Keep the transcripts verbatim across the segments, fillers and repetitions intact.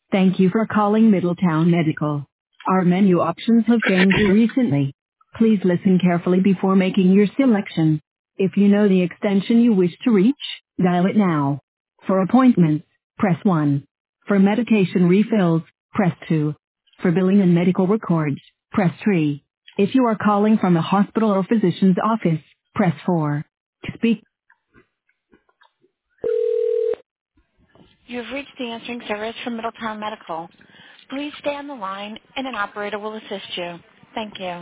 Thank you for calling Middletown Medical. Our menu options have changed recently. Please listen carefully before making your selection. If you know the extension you wish to reach, dial it now. For appointments, press one. For medication refills, press two. For billing and medical records, press three. If you are calling from a hospital or physician's office, press four. To speak. You have reached the answering service from Middletown Medical. Please stay on the line and an operator will assist you. Thank you.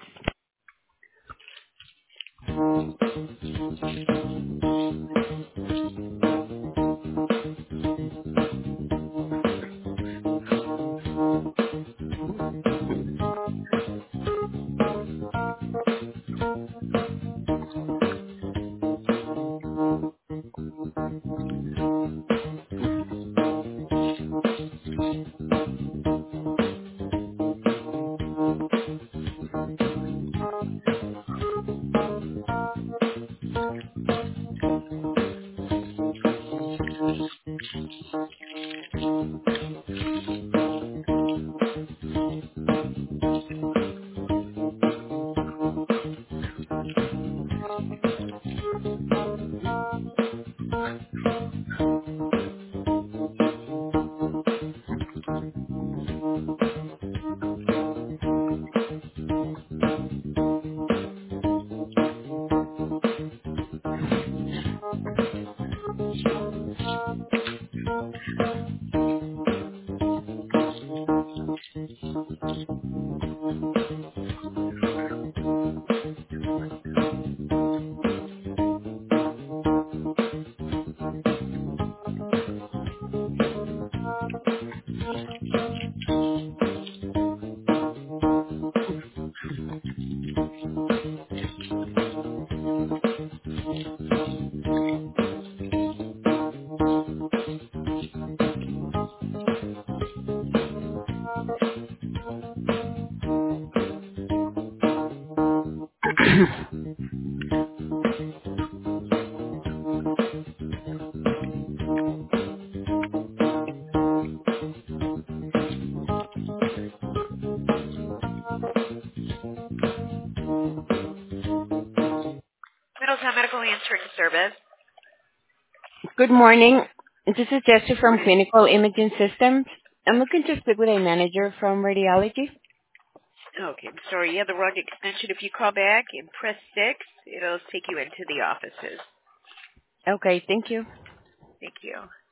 Middletown Medical Answering Service. Good morning. This is Jessie from Clinical Imaging Systems. I'm looking to speak with a manager from radiology. Okay, I'm sorry, you have the wrong extension. If you call back and press six, it'll take you into the offices. Okay, thank you. Thank you.